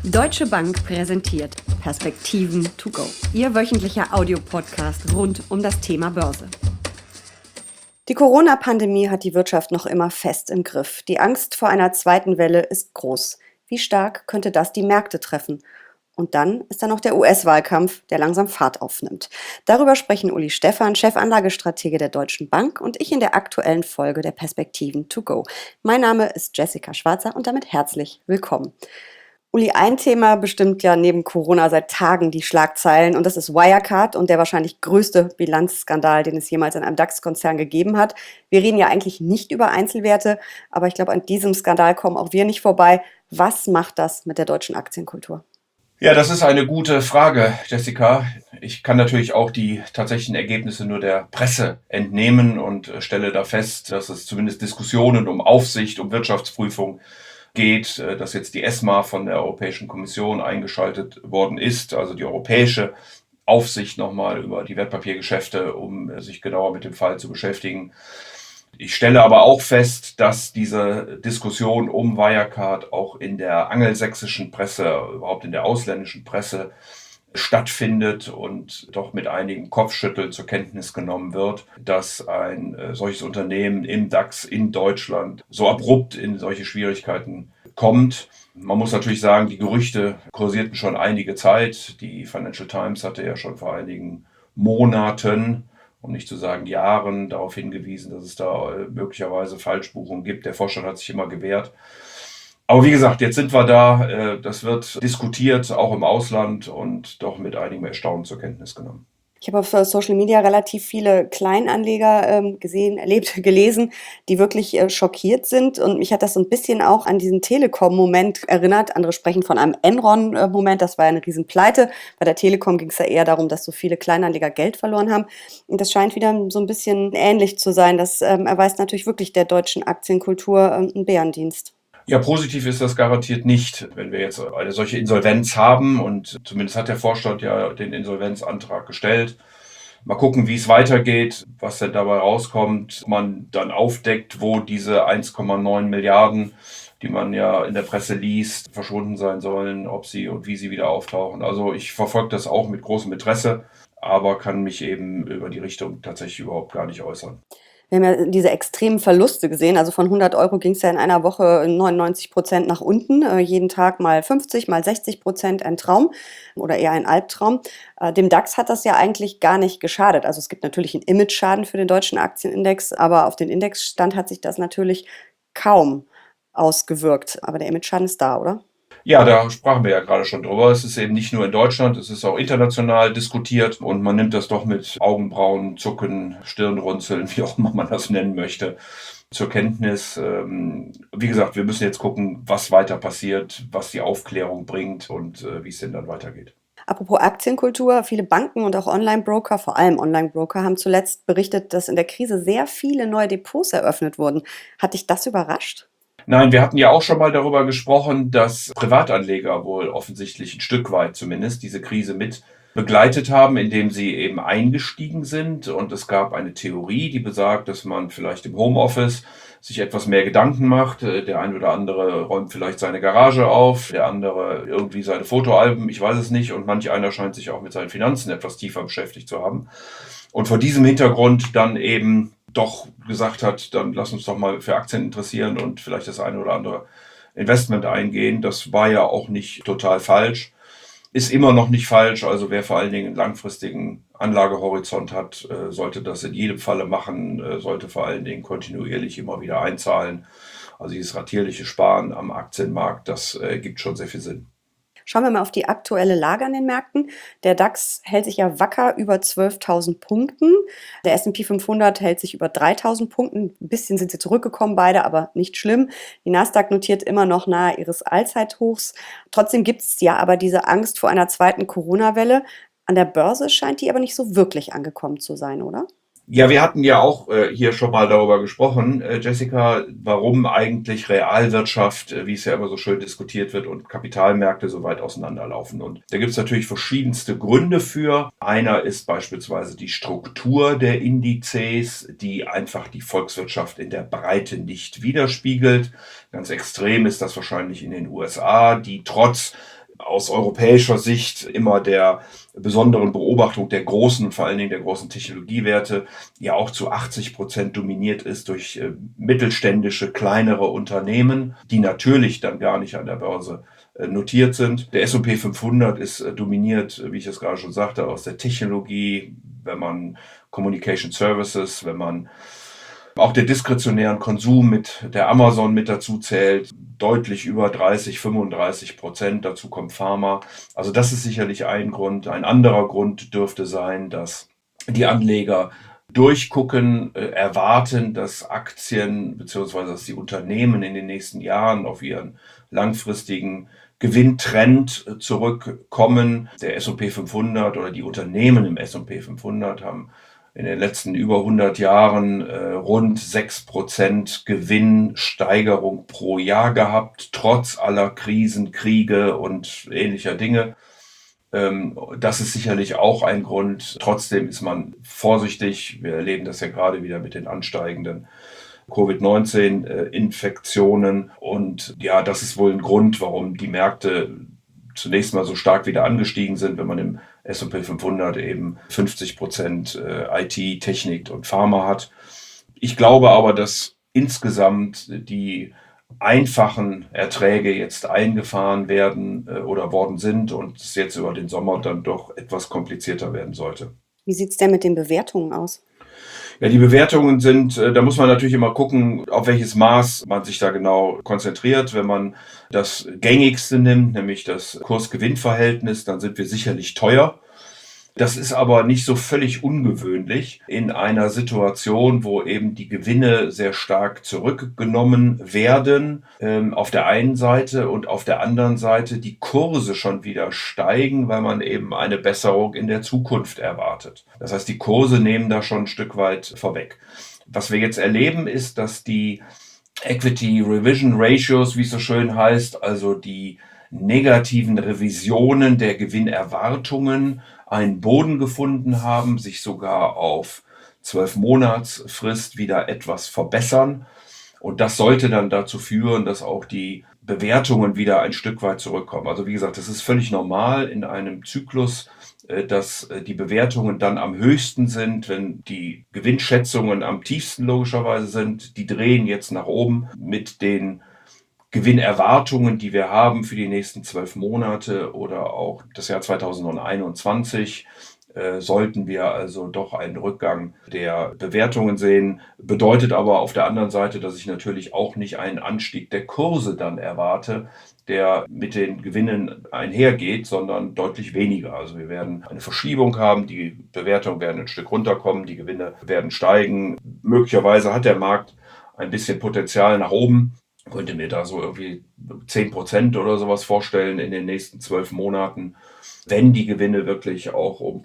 Deutsche Bank präsentiert Perspektiven to go. Ihr wöchentlicher Audiopodcast rund um das Thema Börse. Die Corona-Pandemie hat die Wirtschaft noch immer fest im Griff. Die Angst vor einer zweiten Welle ist groß. Wie stark könnte das die Märkte treffen? Und dann ist da noch der US-Wahlkampf, der langsam Fahrt aufnimmt. Darüber sprechen Uli Stephan, Chefanlagestratege der Deutschen Bank, und ich in der aktuellen Folge der Perspektiven to go. Mein Name ist Jessica Schwarzer und damit herzlich willkommen. Uli, ein Thema bestimmt ja neben Corona seit Tagen die Schlagzeilen, und das ist Wirecard und der wahrscheinlich größte Bilanzskandal, den es jemals in einem DAX-Konzern gegeben hat. Wir reden ja eigentlich nicht über Einzelwerte, aber ich glaube, an diesem Skandal kommen auch wir nicht vorbei. Was macht das mit der deutschen Aktienkultur? Ja, das ist eine gute Frage, Jessica. Ich kann natürlich auch die tatsächlichen Ergebnisse nur der Presse entnehmen und stelle da fest, dass es zumindest Diskussionen um Aufsicht, um Wirtschaftsprüfung geht, dass jetzt die ESMA von der Europäischen Kommission eingeschaltet worden ist, also die europäische Aufsicht nochmal über die Wertpapiergeschäfte, um sich genauer mit dem Fall zu beschäftigen. Ich stelle aber auch fest, dass diese Diskussion um Wirecard auch in der angelsächsischen Presse, überhaupt in der ausländischen Presse stattfindet und doch mit einigem Kopfschütteln zur Kenntnis genommen wird, dass ein solches Unternehmen im DAX in Deutschland so abrupt in solche Schwierigkeiten kommt. Man muss natürlich sagen, die Gerüchte kursierten schon einige Zeit. Die Financial Times hatte ja schon vor einigen Monaten, um nicht zu sagen Jahren, darauf hingewiesen, dass es da möglicherweise Falschbuchungen gibt. Der Vorstand hat sich immer gewehrt. Aber wie gesagt, jetzt sind wir da. Das wird diskutiert, auch im Ausland, und doch mit einigem Erstaunen zur Kenntnis genommen. Ich habe auf Social Media relativ viele Kleinanleger gesehen, erlebt, gelesen, die wirklich schockiert sind. Und mich hat das so ein bisschen auch an diesen Telekom-Moment erinnert. Andere sprechen von einem Enron-Moment, das war ja eine Riesenpleite. Bei der Telekom ging es ja eher darum, dass so viele Kleinanleger Geld verloren haben. Und das scheint wieder so ein bisschen ähnlich zu sein. Das erweist natürlich wirklich der deutschen Aktienkultur einen Bärendienst. Ja, positiv ist das garantiert nicht, wenn wir jetzt eine solche Insolvenz haben, und zumindest hat der Vorstand ja den Insolvenzantrag gestellt. Mal gucken, wie es weitergeht, was denn dabei rauskommt. Man dann aufdeckt, wo diese 1,9 Milliarden, die man ja in der Presse liest, verschwunden sein sollen, ob sie und wie sie wieder auftauchen. Also ich verfolge das auch mit großem Interesse, aber kann mich eben über die Richtung tatsächlich überhaupt gar nicht äußern. Wir haben ja diese extremen Verluste gesehen. Also von 100 Euro ging es ja in einer Woche 99% nach unten. Jeden Tag mal 50, mal 60%, ein Traum oder eher ein Albtraum. Dem DAX hat das ja eigentlich gar nicht geschadet. Also es gibt natürlich einen Image-Schaden für den deutschen Aktienindex, aber auf den Indexstand hat sich das natürlich kaum ausgewirkt. Aber der Image-Schaden ist da, oder? Ja, da sprachen wir ja gerade schon drüber. Es ist eben nicht nur in Deutschland, es ist auch international diskutiert, und man nimmt das doch mit Augenbrauen, Zucken, Stirnrunzeln, wie auch immer man das nennen möchte, zur Kenntnis. Wie gesagt, wir müssen jetzt gucken, was weiter passiert, was die Aufklärung bringt und wie es denn dann weitergeht. Apropos Aktienkultur, viele Banken und auch Online-Broker, vor allem Online-Broker, haben zuletzt berichtet, dass in der Krise sehr viele neue Depots eröffnet wurden. Hat dich das überrascht? Nein, wir hatten ja auch schon mal darüber gesprochen, dass Privatanleger wohl offensichtlich ein Stück weit zumindest diese Krise mit begleitet haben, indem sie eben eingestiegen sind. Und es gab eine Theorie, die besagt, dass man vielleicht im Homeoffice sich etwas mehr Gedanken macht. Der ein oder andere räumt vielleicht seine Garage auf, der andere irgendwie seine Fotoalben, ich weiß es nicht. Und manch einer scheint sich auch mit seinen Finanzen etwas tiefer beschäftigt zu haben. Und vor diesem Hintergrund dann eben doch gesagt hat, dann lass uns doch mal für Aktien interessieren und vielleicht das eine oder andere Investment eingehen. Das war ja auch nicht total falsch. Ist immer noch nicht falsch. Also wer vor allen Dingen einen langfristigen Anlagehorizont hat, sollte das in jedem Falle machen, sollte vor allen Dingen kontinuierlich immer wieder einzahlen. Also dieses ratierliche Sparen am Aktienmarkt, das gibt schon sehr viel Sinn. Schauen wir mal auf die aktuelle Lage an den Märkten. Der DAX hält sich ja wacker über 12.000 Punkten. Der S&P 500 hält sich über 3.000 Punkten. Ein bisschen sind sie zurückgekommen, beide, aber nicht schlimm. Die Nasdaq notiert immer noch nahe ihres Allzeithochs. Trotzdem gibt es ja aber diese Angst vor einer zweiten Corona-Welle. An der Börse scheint die aber nicht so wirklich angekommen zu sein, oder? Ja, wir hatten ja auch hier schon mal darüber gesprochen, Jessica, warum eigentlich Realwirtschaft, wie es ja immer so schön diskutiert wird, und Kapitalmärkte so weit auseinanderlaufen. Und da gibt es natürlich verschiedenste Gründe für. Einer ist beispielsweise die Struktur der Indizes, die einfach die Volkswirtschaft in der Breite nicht widerspiegelt. Ganz extrem ist das wahrscheinlich in den USA, die trotz aus europäischer Sicht immer der besonderen Beobachtung der großen und vor allen Dingen der großen Technologiewerte ja auch zu 80% dominiert ist durch mittelständische, kleinere Unternehmen, die natürlich dann gar nicht an der Börse notiert sind. Der S&P 500 ist dominiert, wie ich es gerade schon sagte, aus der Technologie, wenn man Communication Services, wenn man auch der diskretionären Konsum mit der Amazon mit dazu zählt, deutlich über 30-35%. Dazu kommt Pharma. Also das ist sicherlich ein Grund. Ein anderer Grund dürfte sein, dass die Anleger durchgucken, erwarten, dass Aktien bzw. dass die Unternehmen in den nächsten Jahren auf ihren langfristigen Gewinntrend zurückkommen. Der S&P 500 oder die Unternehmen im S&P 500 haben in den letzten über 100 Jahren rund 6% Gewinnsteigerung pro Jahr gehabt, trotz aller Krisen, Kriege und ähnlicher Dinge. Das ist sicherlich auch ein Grund. Trotzdem ist man vorsichtig. Wir erleben das ja gerade wieder mit den ansteigenden Covid-19-Infektionen. Und ja, das ist wohl ein Grund, warum die Märkte zunächst mal so stark wieder angestiegen sind, wenn man im S&P 500 eben 50% IT, Technik und Pharma hat. Ich glaube aber, dass insgesamt die einfachen Erträge jetzt eingefahren werden oder worden sind und es jetzt über den Sommer dann doch etwas komplizierter werden sollte. Wie sieht es denn mit den Bewertungen aus? Ja, die Bewertungen sind, da muss man natürlich immer gucken, auf welches Maß man sich da genau konzentriert. Wenn man das gängigste nimmt, nämlich das Kurs-Gewinn-Verhältnis, dann sind wir sicherlich teuer. Das ist aber nicht so völlig ungewöhnlich in einer Situation, wo eben die Gewinne sehr stark zurückgenommen werden, auf der einen Seite und auf der anderen Seite die Kurse schon wieder steigen, weil man eben eine Besserung in der Zukunft erwartet. Das heißt, die Kurse nehmen da schon ein Stück weit vorweg. Was wir jetzt erleben, ist, dass die Equity Revision Ratios, wie es so schön heißt, also die negativen Revisionen der Gewinnerwartungen einen Boden gefunden haben, sich sogar auf 12 Monatsfrist wieder etwas verbessern. Und das sollte dann dazu führen, dass auch die Bewertungen wieder ein Stück weit zurückkommen. Also wie gesagt, das ist völlig normal in einem Zyklus, dass die Bewertungen dann am höchsten sind, wenn die Gewinnschätzungen am tiefsten logischerweise sind. Die drehen jetzt nach oben mit den Gewinnerwartungen, die wir haben für die nächsten 12 Monate oder auch das Jahr 2021, sollten wir also doch einen Rückgang der Bewertungen sehen. Bedeutet aber auf der anderen Seite, dass ich natürlich auch nicht einen Anstieg der Kurse dann erwarte, der mit den Gewinnen einhergeht, sondern deutlich weniger. Also wir werden eine Verschiebung haben, die Bewertungen werden ein Stück runterkommen, die Gewinne werden steigen. Möglicherweise hat der Markt ein bisschen Potenzial nach oben. Könnte mir da so irgendwie 10% oder sowas vorstellen in den nächsten 12 Monaten, wenn die Gewinne wirklich auch um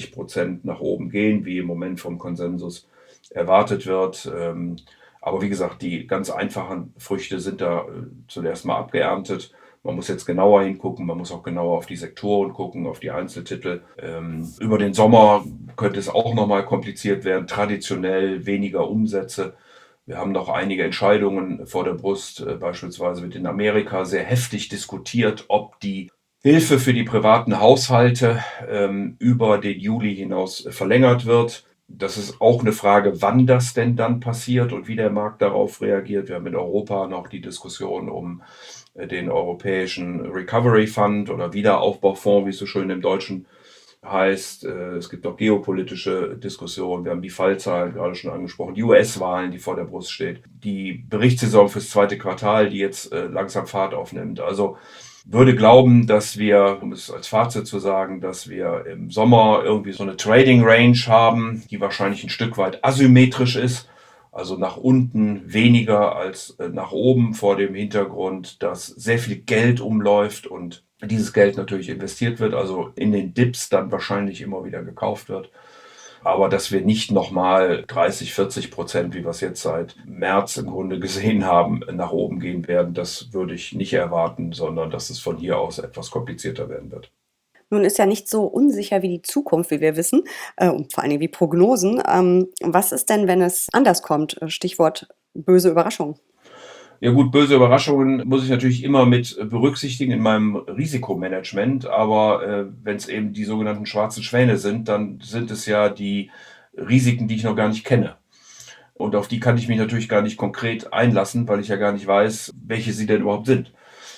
20% nach oben gehen, wie im Moment vom Konsensus erwartet wird. Aber wie gesagt, die ganz einfachen Früchte sind da zunächst mal abgeerntet. Man muss jetzt genauer hingucken, man muss auch genauer auf die Sektoren gucken, auf die Einzeltitel. Über den Sommer könnte es auch nochmal kompliziert werden, traditionell weniger Umsätze. Wir haben noch einige Entscheidungen vor der Brust, beispielsweise wird in Amerika sehr heftig diskutiert, ob die Hilfe für die privaten Haushalte über den Juli hinaus verlängert wird. Das ist auch eine Frage, wann das denn dann passiert und wie der Markt darauf reagiert. Wir haben in Europa noch die Diskussion um den Europäischen Recovery Fund oder Wiederaufbaufonds, wie es so schön im Deutschen heißt. Es gibt auch geopolitische Diskussionen. Wir haben die Fallzahlen gerade schon angesprochen, die US-Wahlen, die vor der Brust steht, die Berichtssaison fürs zweite Quartal, die jetzt langsam Fahrt aufnimmt. Also würde glauben, dass wir, um es als Fazit zu sagen, dass wir im Sommer irgendwie so eine Trading Range haben, die wahrscheinlich ein Stück weit asymmetrisch ist. Also nach unten weniger als nach oben vor dem Hintergrund, dass sehr viel Geld umläuft und dieses Geld natürlich investiert wird, also in den Dips dann wahrscheinlich immer wieder gekauft wird. Aber dass wir nicht nochmal 30-40%, wie wir es jetzt seit März im Grunde gesehen haben, nach oben gehen werden, das würde ich nicht erwarten, sondern dass es von hier aus etwas komplizierter werden wird. Nun ist ja nicht so unsicher wie die Zukunft, wie wir wissen, und vor allen Dingen wie Prognosen. Was ist denn, wenn es anders kommt? Stichwort böse Überraschung. Ja gut, böse Überraschungen muss ich natürlich immer mit berücksichtigen in meinem Risikomanagement, aber wenn es eben die sogenannten schwarzen Schwäne sind, dann sind es ja die Risiken, die ich noch gar nicht kenne. Und auf die kann ich mich natürlich gar nicht konkret einlassen, weil ich ja gar nicht weiß, welche sie denn überhaupt sind.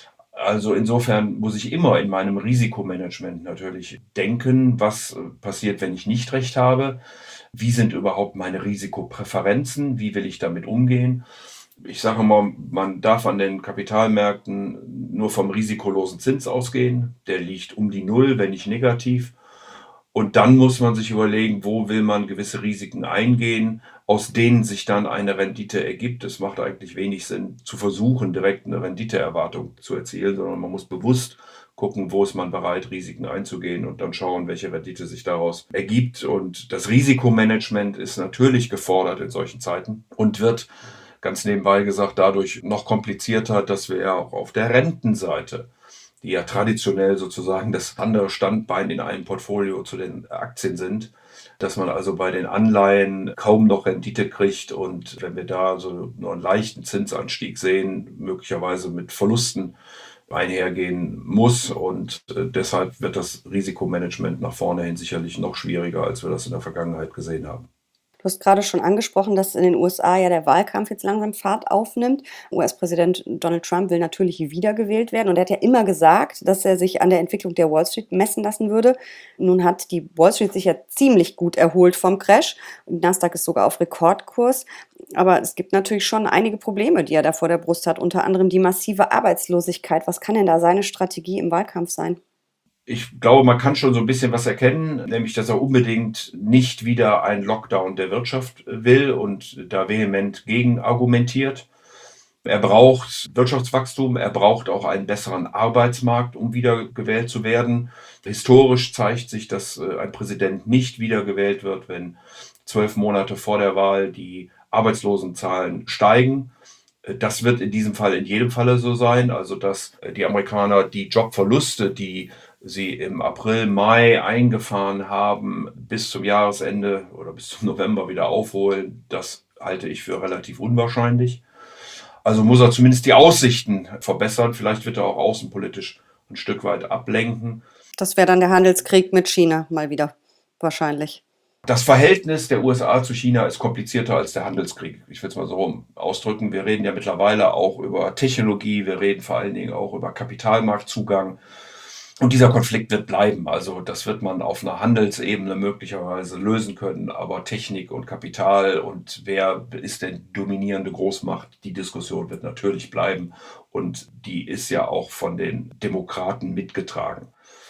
Also insofern muss ich immer in meinem Risikomanagement natürlich denken, was passiert, wenn ich nicht recht habe. Wie sind überhaupt meine Risikopräferenzen? Wie will ich damit umgehen? Ich sage mal, man darf an den Kapitalmärkten nur vom risikolosen Zins ausgehen. Der liegt um die Null, wenn nicht negativ. Und dann muss man sich überlegen, wo will man gewisse Risiken eingehen, aus denen sich dann eine Rendite ergibt. Es macht eigentlich wenig Sinn, zu versuchen, direkt eine Renditeerwartung zu erzielen, sondern man muss bewusst gucken, wo ist man bereit, Risiken einzugehen und dann schauen, welche Rendite sich daraus ergibt. Und das Risikomanagement ist natürlich gefordert in solchen Zeiten und wird ganz nebenbei gesagt dadurch noch komplizierter, dass wir ja auch auf der Rentenseite, die ja traditionell sozusagen das andere Standbein in einem Portfolio zu den Aktien sind, dass man also bei den Anleihen kaum noch Rendite kriegt und wenn wir da so nur einen leichten Zinsanstieg sehen, möglicherweise mit Verlusten einhergehen muss und deshalb wird das Risikomanagement nach vorne hin sicherlich noch schwieriger, als wir das in der Vergangenheit gesehen haben. Du hast gerade schon angesprochen, dass in den USA ja der Wahlkampf jetzt langsam Fahrt aufnimmt. US-Präsident Donald Trump will natürlich wiedergewählt werden und er hat ja immer gesagt, dass er sich an der Entwicklung der Wall Street messen lassen würde. Nun hat die Wall Street sich ja ziemlich gut erholt vom Crash und Nasdaq ist sogar auf Rekordkurs. Aber es gibt natürlich schon einige Probleme, die er da vor der Brust hat, unter anderem die massive Arbeitslosigkeit. Was kann denn da seine Strategie im Wahlkampf sein? Ich glaube, man kann schon so ein bisschen was erkennen, nämlich dass er unbedingt nicht wieder einen Lockdown der Wirtschaft will und da vehement gegen argumentiert. Er braucht Wirtschaftswachstum, er braucht auch einen besseren Arbeitsmarkt, um wiedergewählt zu werden. Historisch zeigt sich, dass ein Präsident nicht wiedergewählt wird, wenn 12 Monate vor der Wahl die Arbeitslosenzahlen steigen. Das wird in diesem Fall in jedem Falle so sein, also dass die Amerikaner die Jobverluste, die sie im April, Mai eingefahren haben, bis zum Jahresende oder bis zum November wieder aufholen, das halte ich für relativ unwahrscheinlich. Also muss er zumindest die Aussichten verbessern. Vielleicht wird er auch außenpolitisch ein Stück weit ablenken. Das wäre dann der Handelskrieg mit China mal wieder wahrscheinlich. Das Verhältnis der USA zu China ist komplizierter als der Handelskrieg. Ich will es mal so rum ausdrücken. Wir reden ja mittlerweile auch über Technologie, wir reden vor allen Dingen auch über Kapitalmarktzugang. Und dieser Konflikt wird bleiben. Also das wird man auf einer Handelsebene möglicherweise lösen können. Aber Technik und Kapital und wer ist denn dominierende Großmacht, die Diskussion wird natürlich bleiben. Und die ist ja auch von den Demokraten mitgetragen.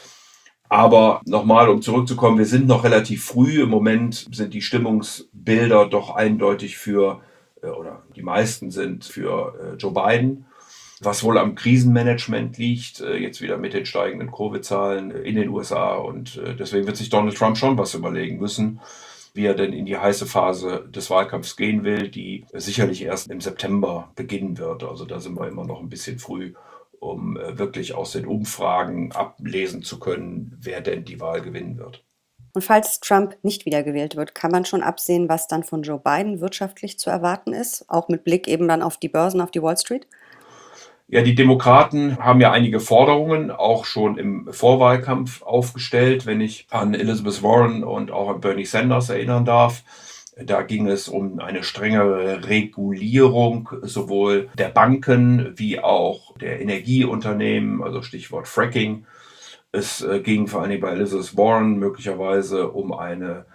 Aber nochmal, um zurückzukommen, wir sind noch relativ früh. Im Moment sind die Stimmungsbilder doch eindeutig oder die meisten sind für Joe Biden, was wohl am Krisenmanagement liegt, jetzt wieder mit den steigenden Covid-Zahlen in den USA. Und deswegen wird sich Donald Trump schon was überlegen müssen, wie er denn in die heiße Phase des Wahlkampfs gehen will, die sicherlich erst im September beginnen wird. Also da sind wir immer noch ein bisschen früh, um wirklich aus den Umfragen ablesen zu können, wer denn die Wahl gewinnen wird. Und falls Trump nicht wiedergewählt wird, kann man schon absehen, was dann von Joe Biden wirtschaftlich zu erwarten ist, auch mit Blick eben dann auf die Börsen, auf die Wall Street? Ja, die Demokraten haben ja einige Forderungen auch schon im Vorwahlkampf aufgestellt, wenn ich an Elizabeth Warren und auch an Bernie Sanders erinnern darf. Da ging es um eine strengere Regulierung sowohl der Banken wie auch der Energieunternehmen, also Stichwort Fracking. Es ging vor allem bei Elizabeth Warren möglicherweise um eine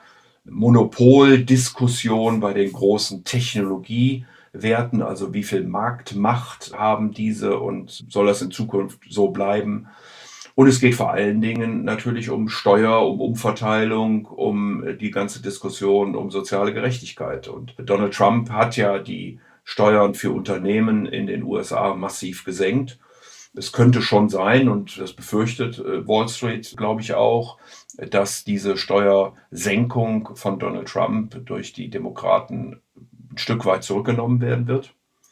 Monopoldiskussion bei den großen Technologiewerten, also wie viel Marktmacht haben diese und soll das in Zukunft so bleiben? Und es geht vor allen Dingen natürlich um Steuer, um Umverteilung, um die ganze Diskussion um soziale Gerechtigkeit. Und Donald Trump hat ja die Steuern für Unternehmen in den USA massiv gesenkt. Es könnte schon sein, und das befürchtet Wall Street, glaube ich auch, dass diese Steuersenkung von Donald Trump durch die Demokraten ein Stück weit zurückgenommen werden wird.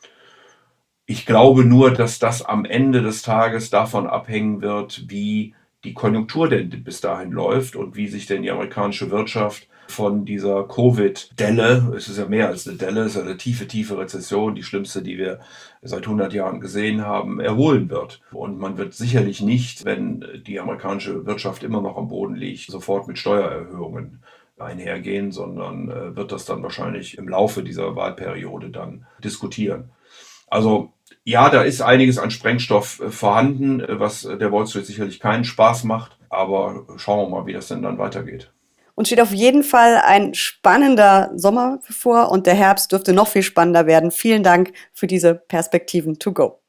Ich glaube nur, dass das am Ende des Tages davon abhängen wird, wie die Konjunktur denn bis dahin läuft und wie sich denn die amerikanische Wirtschaft von dieser Covid-Delle, es ist ja mehr als eine Delle, es ist eine tiefe, tiefe Rezession, die schlimmste, die wir seit 100 Jahren gesehen haben, erholen wird. Und man wird sicherlich nicht, wenn die amerikanische Wirtschaft immer noch am Boden liegt, sofort mit Steuererhöhungen einhergehen, sondern wird das dann wahrscheinlich im Laufe dieser Wahlperiode dann diskutieren. Also ja, da ist einiges an Sprengstoff vorhanden, was der Wall Street sicherlich keinen Spaß macht, aber schauen wir mal, wie das denn dann weitergeht. Uns steht auf jeden Fall ein spannender Sommer bevor und der Herbst dürfte noch viel spannender werden. Vielen Dank für diese Perspektiven to go.